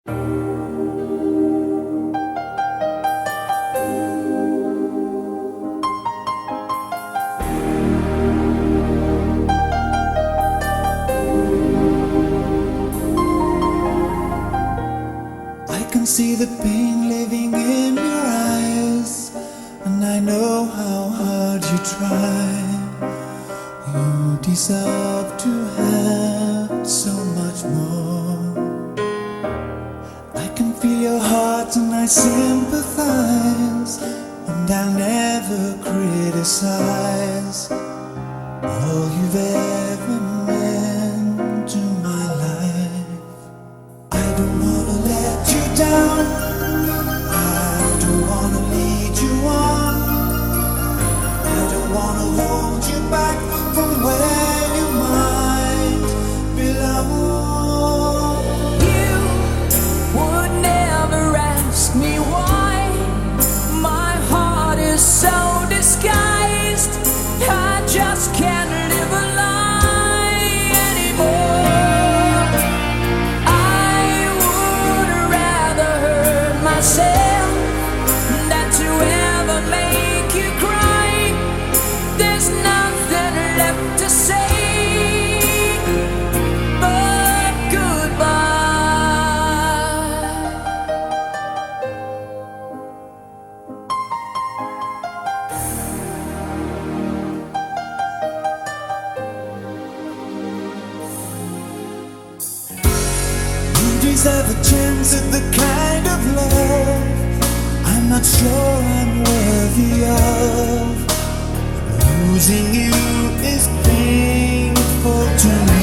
I can see the pain living in your eyes, and I know how hard you try. You deserve to have so much more. I can feel your heart and I sympathize, and I'll never criticize all you've ever meant to my life. I don't wanna let you down, I don't wanna lead you on, I don't wanna hold you back from where you might belong. You would never ask me why my heart is so disguised. I just can't live a lie anymore. I would rather hurt myself than to ever make you cry. There's nothing left to say but goodbye. You deserve a chance at the kind of love I'm not sure I'm worthy of. Losing you is painful to me.